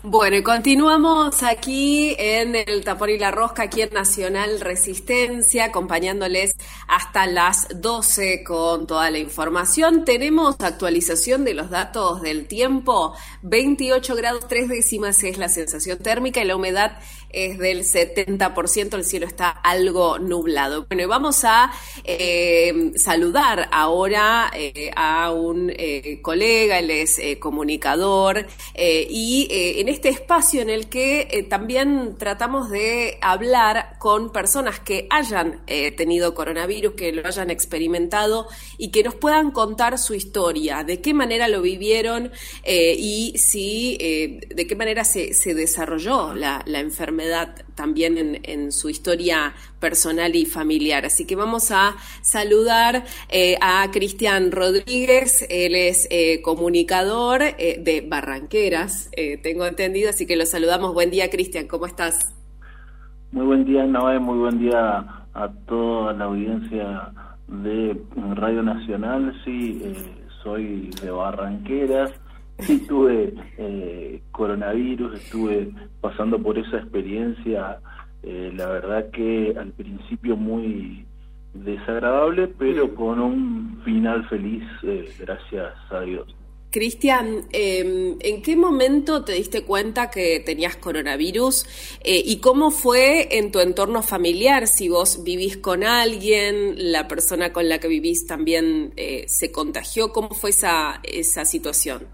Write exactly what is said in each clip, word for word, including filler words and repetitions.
Bueno, y continuamos aquí en el Tapón y la Rosca, aquí en Nacional Resistencia, acompañándoles hasta las doce con toda la información. Tenemos actualización de los datos del tiempo. veintiocho grados tres décimas es la sensación térmica y la humedad es del setenta por ciento, el cielo está algo nublado. Bueno, y vamos a eh, saludar ahora eh, a un eh, colega, él es eh, comunicador, eh, y eh, en este espacio en el que eh, también tratamos de hablar con personas que hayan eh, tenido coronavirus, que lo hayan experimentado y que nos puedan contar su historia, de qué manera lo vivieron eh, y si eh, de qué manera se, se desarrolló la, la enfermedad también en, en su historia personal y familiar. Así que vamos a saludar eh, a Cristian Rodríguez. Él es eh, comunicador eh, de Barranqueras, eh, tengo entendido, así que lo saludamos. Buen día, Cristian, ¿cómo estás? Muy buen día, Noé, muy buen día a toda la audiencia de Radio Nacional. Sí, eh, soy de Barranqueras. Sí, tuve eh, coronavirus, estuve pasando por esa experiencia, eh, la verdad que al principio muy desagradable, pero con un final feliz, eh, gracias a Dios. Cristian, eh, ¿en qué momento te diste cuenta que tenías coronavirus eh, y cómo fue en tu entorno familiar? Si vos vivís con alguien, la persona con la que vivís también eh, se contagió, ¿cómo fue esa, esa situación?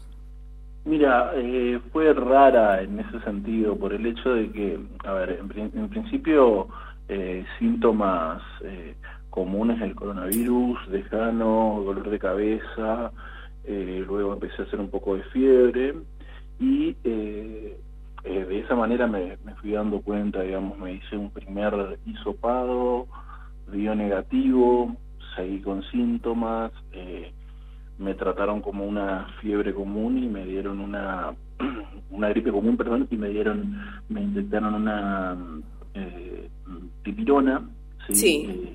Mira, eh, fue rara en ese sentido, por el hecho de que, a ver, en, en principio, eh, síntomas eh, comunes del coronavirus, lejano, dolor de cabeza, eh, luego empecé a hacer un poco de fiebre, y eh, eh, de esa manera me, me fui dando cuenta, digamos, me hice un primer hisopado, dio negativo, seguí con síntomas, eh, me trataron como una fiebre común y me dieron una una gripe común, perdón, y me dieron, me inyectaron una eh, dipirona, ¿sí? Sí. Eh,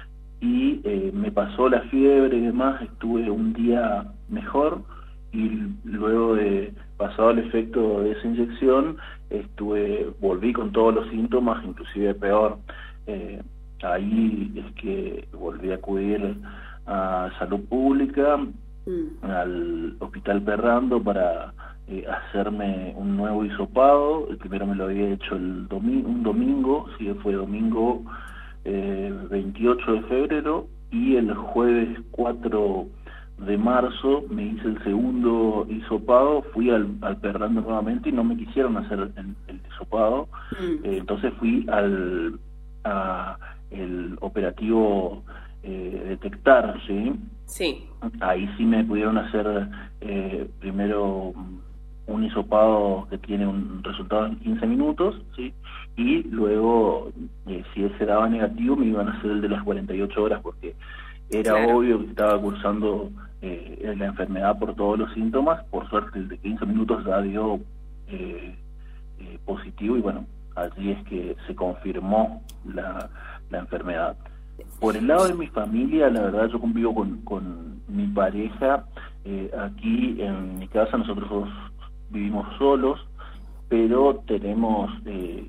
y eh, me pasó la fiebre y demás, estuve un día mejor y luego de pasado el efecto de esa inyección, estuve volví con todos los síntomas, inclusive peor. Eh, ahí es que volví a acudir a Salud Pública, Mm. al Hospital Perrando para eh, hacerme un nuevo hisopado. El primero me lo había hecho el domingo, un domingo, sí, fue domingo eh, veintiocho de febrero, y el jueves cuatro de marzo me hice el segundo hisopado, fui al, al Perrando nuevamente y no me quisieron hacer el, el hisopado, mm. eh, entonces fui al a el operativo eh, detectar, ¿sí? Sí. Ahí sí me pudieron hacer eh, primero un hisopado que tiene un resultado en quince minutos, ¿sí? Y luego, eh, si ese daba negativo, me iban a hacer el de las cuarenta y ocho horas, porque era claro. Obvio que estaba cursando eh, la enfermedad por todos los síntomas. Por suerte, el de quince minutos ya dio eh, eh, positivo, y bueno, allí es que se confirmó la, la enfermedad. Por el lado de mi familia, la verdad, yo convivo con, con mi pareja. Eh, aquí en mi casa nosotros dos vivimos solos, pero tenemos eh,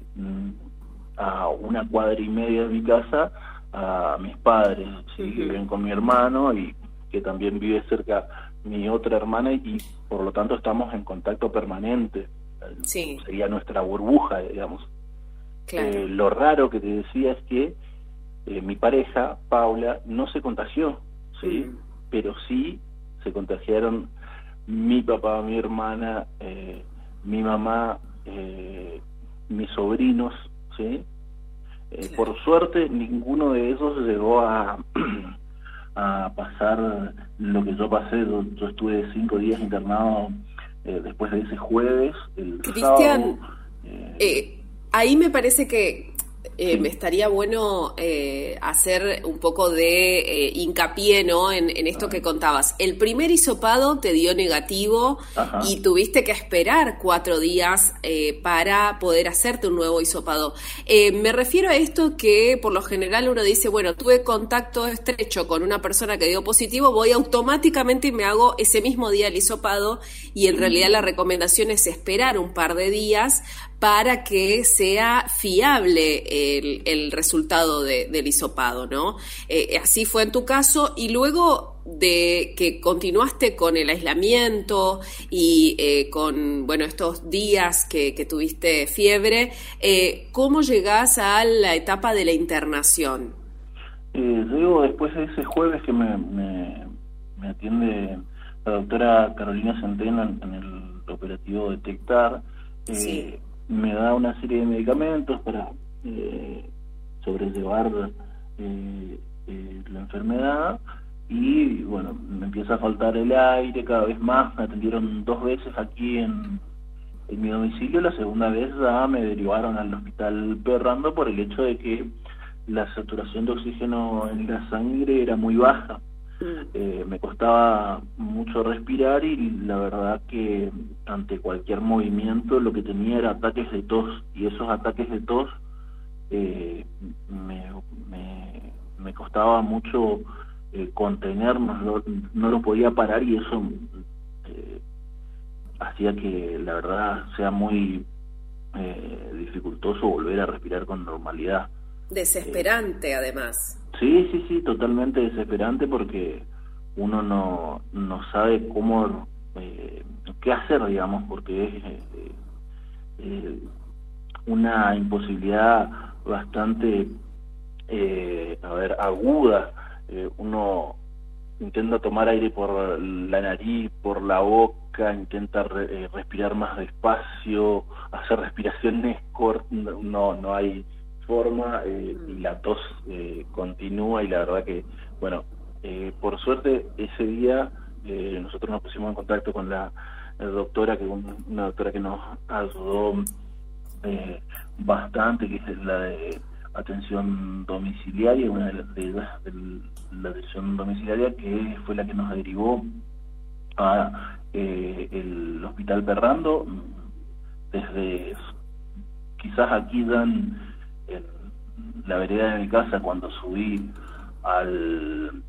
a una cuadra y media de mi casa a mis padres, ¿sí? Uh-huh. Que viven con mi hermano y que también vive cerca mi otra hermana, y por lo tanto estamos en contacto permanente. Sí. Sería nuestra burbuja, digamos. Claro. Eh, lo raro que te decía es que Eh, mi pareja, Paula, no se contagió, ¿sí? Mm. Pero sí se contagiaron mi papá, mi hermana, eh, mi mamá, eh, mis sobrinos, ¿sí? Eh, sí. Por suerte, ninguno de esos llegó a, a pasar lo que yo pasé. Yo, yo estuve cinco días internado eh, después de ese jueves. El Cristian, sábado, eh, eh, ahí me parece que eh, sí. me estaría bueno eh, hacer un poco de eh, hincapié, ¿no? en, en esto que contabas. El primer hisopado te dio negativo. Ajá. Y tuviste que esperar cuatro días eh, para poder hacerte un nuevo hisopado. Eh, me refiero a esto que por lo general uno dice, bueno, tuve contacto estrecho con una persona que dio positivo, voy automáticamente y me hago ese mismo día el hisopado, y en realidad la recomendación es esperar un par de días para que sea fiable el, el resultado de, del hisopado, ¿no? Eh, así fue en tu caso, y luego de que continuaste con el aislamiento y eh, con, bueno, estos días que, que tuviste fiebre, eh, ¿cómo llegás a la etapa de la internación? Eh, llego después de ese jueves que me, me, me atiende la doctora Carolina Centeno en, en el operativo Detectar. eh, Sí. Me da una serie de medicamentos para eh, sobrellevar eh, eh, la enfermedad, y bueno, me empieza a faltar el aire cada vez más. Me atendieron dos veces aquí en, en mi domicilio. La segunda vez ya me derivaron al hospital Perrando por el hecho de que la saturación de oxígeno en la sangre era muy baja. Eh, me costaba mucho respirar, y la verdad que ante cualquier movimiento lo que tenía era ataques de tos, y esos ataques de tos eh, me, me, me costaba mucho eh, contenernos, no, no lo podía parar, y eso eh, hacía que la verdad sea muy eh, dificultoso volver a respirar con normalidad. Desesperante, eh, además. Sí, sí, sí, totalmente desesperante, porque uno no, no sabe cómo, eh, qué hacer, digamos, porque es eh, eh, una imposibilidad bastante, eh, a ver, aguda. Eh, uno intenta tomar aire por la nariz, por la boca, intenta re, eh, respirar más despacio, hacer respiraciones cortas, no, no hay forma, eh, y la tos eh, continúa, y la verdad que, bueno, eh, por suerte ese día eh, nosotros nos pusimos en contacto con la, la doctora, que un, una doctora que nos ayudó eh, bastante, que es la de atención domiciliaria, una de las de, de la atención domiciliaria, que fue la que nos derivó a eh, el hospital Perrando. Desde quizás aquí dan en la vereda de mi casa, cuando subí al,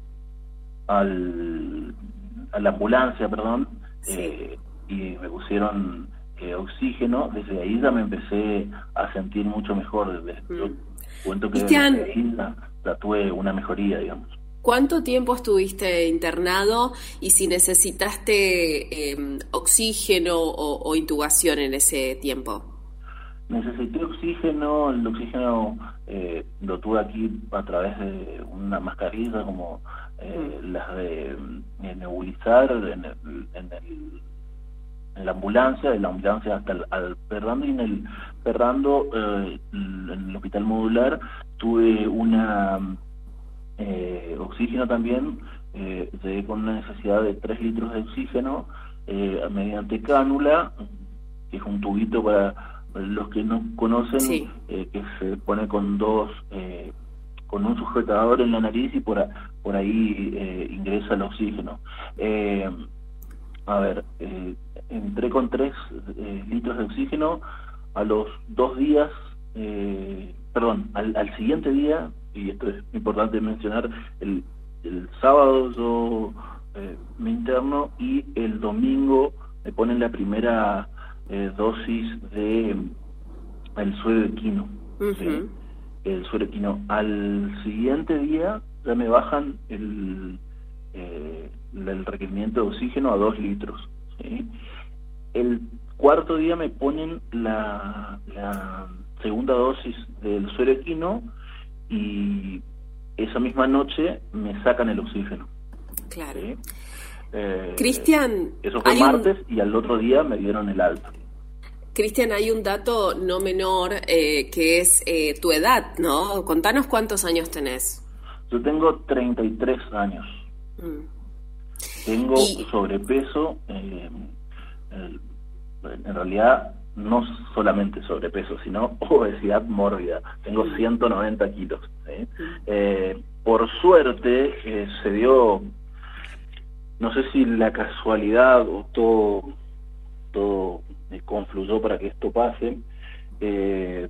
al a la ambulancia, perdón, sí. eh, y me pusieron eh, oxígeno, desde ahí ya me empecé a sentir mucho mejor. Desde, mm. Yo cuento que Cristian, desde ahí ya, ya tuve una mejoría, digamos. ¿Cuánto tiempo estuviste internado y si necesitaste eh, oxígeno o, o intubación en ese tiempo? Necesité oxígeno. El oxígeno eh, lo tuve aquí a través de una mascarilla, como eh, mm. las de, de nebulizar en, el, en, el, en la ambulancia, de la ambulancia hasta el al Perrando, y en el Perrando, eh, en el hospital modular, tuve una eh, oxígeno también. Eh, llegué con una necesidad de tres litros de oxígeno eh, mediante cánula, que es un tubito para los que no conocen, sí. eh, que se pone con dos, eh, con un sujetador en la nariz, y por, a, por ahí eh, ingresa el oxígeno. Eh, a ver, eh, entré con tres eh, litros de oxígeno. A los dos días, eh, perdón, al, al siguiente día, y esto es importante mencionar, el, el sábado yo eh, me interno, y el domingo me ponen la primera Eh, dosis de el suero equino. Uh-huh. ¿Sí? El suero equino. Al siguiente día ya me bajan el, eh, el requerimiento de oxígeno a dos litros. ¿Sí? El cuarto día me ponen la, la segunda dosis del suero equino, y esa misma noche me sacan el oxígeno. Claro. ¿Sí? Eh, Cristian, eso fue martes un... y al otro día me dieron el alta. Cristian, hay un dato no menor eh, que es eh, tu edad, ¿no? Contanos cuántos años tenés. Yo tengo treinta y tres años. Mm. Tengo y... sobrepeso. Eh, eh, en realidad no solamente sobrepeso, sino obesidad mórbida. Tengo ciento noventa kilos. ¿sí? Eh, por suerte eh, se dio, no sé si la casualidad o todo, todo eh, confluyó para que esto pase. Eh,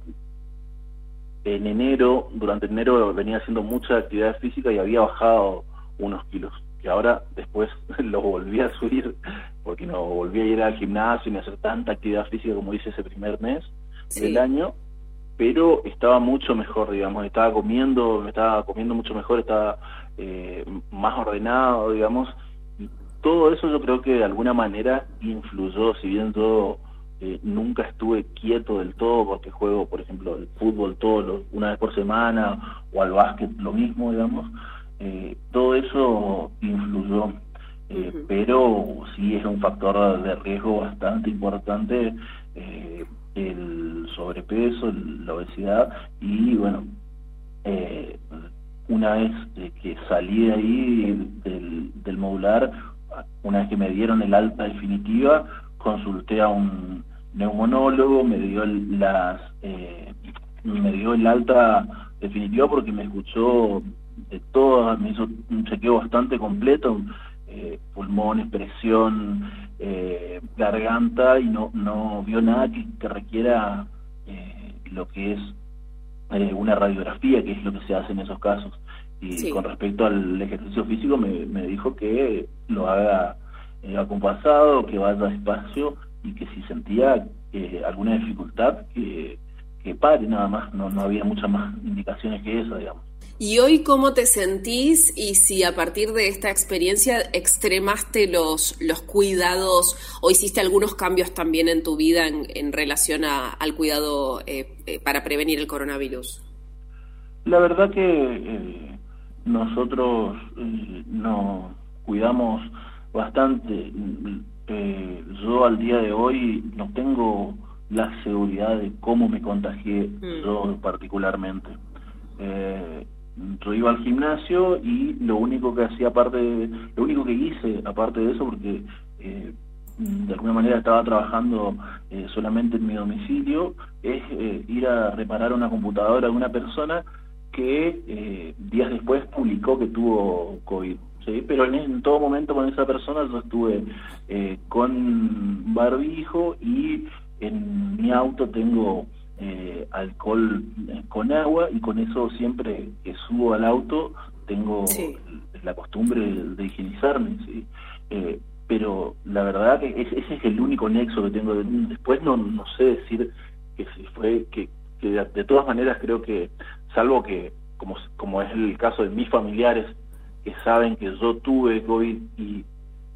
en enero, durante enero venía haciendo mucha actividad física y había bajado unos kilos, que ahora después los volví a subir porque no volví a ir al gimnasio ni a hacer tanta actividad física como hice ese primer mes sí. del año, pero estaba mucho mejor, digamos, estaba comiendo, me estaba comiendo mucho mejor, estaba eh, más ordenado, digamos, y todo eso yo creo que de alguna manera influyó, si bien yo eh, nunca estuve quieto del todo, porque juego, por ejemplo, el fútbol todos los, una vez por semana, o al básquet lo mismo, digamos, eh, todo eso influyó. Eh, uh-huh. Pero sí es un factor de riesgo bastante importante eh, el sobrepeso, la obesidad, y bueno, eh, una vez eh, que salí de ahí del, del modular, una vez que me dieron el alta definitiva, consulté a un neumonólogo, me dio el, las eh, me dio el alta definitiva porque me escuchó de todo, me hizo un chequeo bastante completo, eh, pulmones, presión, eh, garganta, y no no vio nada que, que requiera eh, lo que es eh, una radiografía, que es lo que se hace en esos casos. Y sí. Con respecto al ejercicio físico me, me dijo que lo haga eh, acompasado, que vaya despacio, y que si sentía eh, alguna dificultad que, que pare nada más, no, no había muchas más indicaciones que eso, digamos. ¿Y hoy cómo te sentís y si a partir de esta experiencia extremaste los, los cuidados o hiciste algunos cambios también en tu vida en, en relación a, al cuidado eh, eh, para prevenir el coronavirus? La verdad que eh, nosotros eh, nos cuidamos bastante. Eh, yo al día de hoy no tengo la seguridad de cómo me contagié mm. yo particularmente. Eh, yo iba al gimnasio y lo único que hacía aparte de, lo único que hice aparte de eso, porque eh, de alguna manera estaba trabajando eh, solamente en mi domicilio, es eh, ir a reparar una computadora de una persona que eh, días después publicó que tuvo COVID, ¿sí? Pero en, en todo momento con esa persona yo estuve eh, con barbijo, y en mi auto tengo Eh, alcohol eh, con agua, y con eso siempre que subo al auto tengo sí. la costumbre de, de higienizarme, ¿sí? eh, pero la verdad que ese, ese es el único nexo que tengo. Después no no sé decir que si fue que, que de, de todas maneras creo que, salvo que como como es el caso de mis familiares que saben que yo tuve COVID y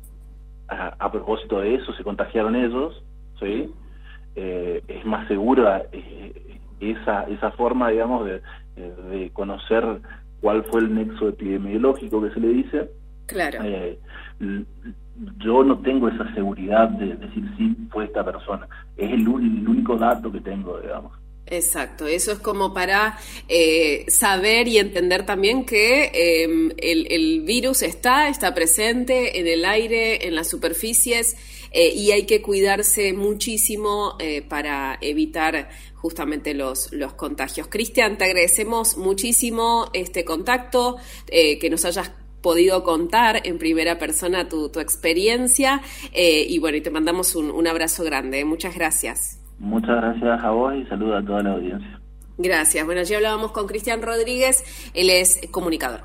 a, a propósito de eso se contagiaron ellos, ¿sí? Eh, es más segura eh, esa esa forma, digamos, de, de conocer cuál fue el nexo epidemiológico que se le dice. Claro. Eh, yo no tengo esa seguridad de decir sí fue esta persona. Es el, el único dato que tengo, digamos. Exacto, eso es como para eh, saber y entender también que eh, el, el virus está, está presente en el aire, en las superficies, eh, y hay que cuidarse muchísimo eh, para evitar justamente los, los contagios. Cristian, te agradecemos muchísimo este contacto, eh, que nos hayas podido contar en primera persona tu, tu experiencia, eh, y bueno, y te mandamos un, un abrazo grande. Muchas gracias. Muchas gracias a vos y saludos a toda la audiencia. Gracias. Bueno, allí hablábamos con Cristian Rodríguez, él es comunicador.